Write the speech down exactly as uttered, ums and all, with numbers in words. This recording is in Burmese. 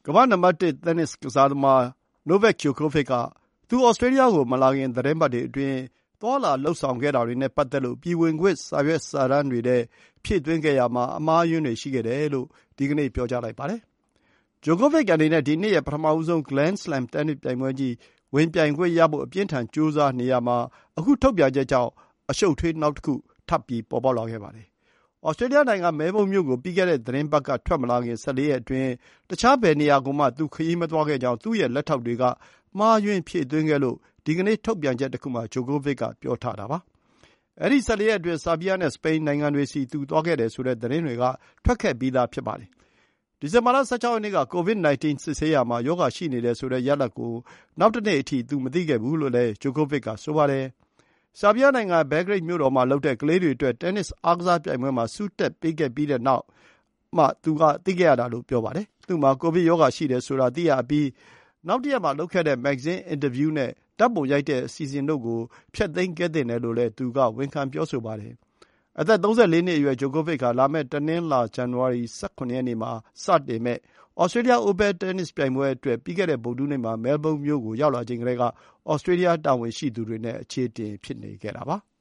ကမ္ဘာ့နံပါတ်တစ်တင်းနစ်ကစားသမား Novak Djokovic ကသူဩစတြေးလျကိုမလာခင်သီတင်းပတ်တွေအတွင်းသွားလာလုပ်ဆောင်ခဲ့တာတွေနဲ့ပတ်သက်လို့ပြည်ဝင်ခွင့်စာရွက်စာတမ်းတွေထဲဖြည့်သွင်းခဲ့ရာမှာအမှားအယွင်းတွေရှိခဲ့တယ်လို့ဒီကနေ့ပြောကြားလိုက်ပါတယ်။ Djokovic အနေနဲ့ဒီနှစ်ရဲ့ပထမဆုံး Grand Slam တင်းနစ်ပြိုင်ပွဲကြီးဝင်ပြိုင်ခွင့်ရဖို့အပြင်းအထန်ကြိုးစားနေရာမှာအခုထုတ်ပြန်ချက်ကြောင့်အရှုပ်အထွေးနောက်တခုထပ်ပေါ်ပေါက်လာခဲ့ပါတယ်။ ဩစတြေးလျနိုင်ငံမဲလ်ဘုန်းမြို့ကိုပြီးခဲ့တဲ့သီတင်းပတ်ကထွက်မလာခင်၁၄ ရက်အတွင်းတခြားဘယ်နေရာကိုမှသူခရီးမသွားခဲ့ကြောင်းသူ့ရဲ့လက်ထောက်တွေကမှားယွင်းဖြည့်သွင်းခဲ့လို့ဒီကနေ့ထုတ်ပြန်ချက်တခုမှာ Djokovic ကပြောထားတာပါ။ အဲဒီ၁၄ ရက်အတွင်းဆာဘီးယားနဲ့စပိန်နိုင်ငံတွေဆီသူသွားခဲ့တယ်ဆိုတဲ့သတင်းတွေကထွက်ခဲ့ပြီးသားဖြစ်ပါတယ်။ ဒီဇင်ဘာလ၁၆ ရက်နေ့က ကိုဗစ် ၁၉ စစ်ဆေးရာမှာရောဂါရှိနေတယ်ဆိုတဲ့ရလဒ်ကိုနောက်တနေ့အထိသူမသိခဲ့ဘူးလို့လည်း Djokovic ကဆိုပါတယ်။ ဆာဘီးယားနိုင်ငံဘဲလ်ဂရိတ်မြို့တော်မှာလုပ်တဲ့ကလေးတွေအတွက်တင်းနစ်အားကစားပြိုင်ပွဲမှာဆုတက်ပေးခဲ့ပြီးတဲ့နောက်မှသူသိခဲ့ရတာလို့ပြောပါတယ်။ သူ့မှာကိုဗစ်ရောဂါရှိတယ်ဆိုတာသိရအပြီးနောက်တရက်မှာလုပ်ခဲ့တဲ့မဂ္ဂဇင်းအင်တာဗျူးနဲ့ဓာတ်ပုံရိုက်တဲ့အစီအစဉ်တို့ကိုဖျက်သိမ်းခဲ့သင့်တယ်လို့လည်းသူကဝန်ခံပြောဆိုပါတယ်။ အသက် ၃၄ နှစ်အရွယ် Djokovic ဟာလာမယ့်တနင်္လာ ဇန်နဝါရီ၁၇ ရက်နေ့မှာစတင်မယ့် Australia Open တင်းနစ်ပြိုင်ပွဲအတွက်ပြီးခဲ့တဲ့ဗုဒ္ဓဟူးနေ့မှာမဲလ်ဘုန်းမြို့ကိုရောက်လာချိန်ကတည်းကဩစတြေးလျတာဝန်ရှိသူတွေနဲ့အခြေအတင်ဖြစ်နေခဲ့တာပါ။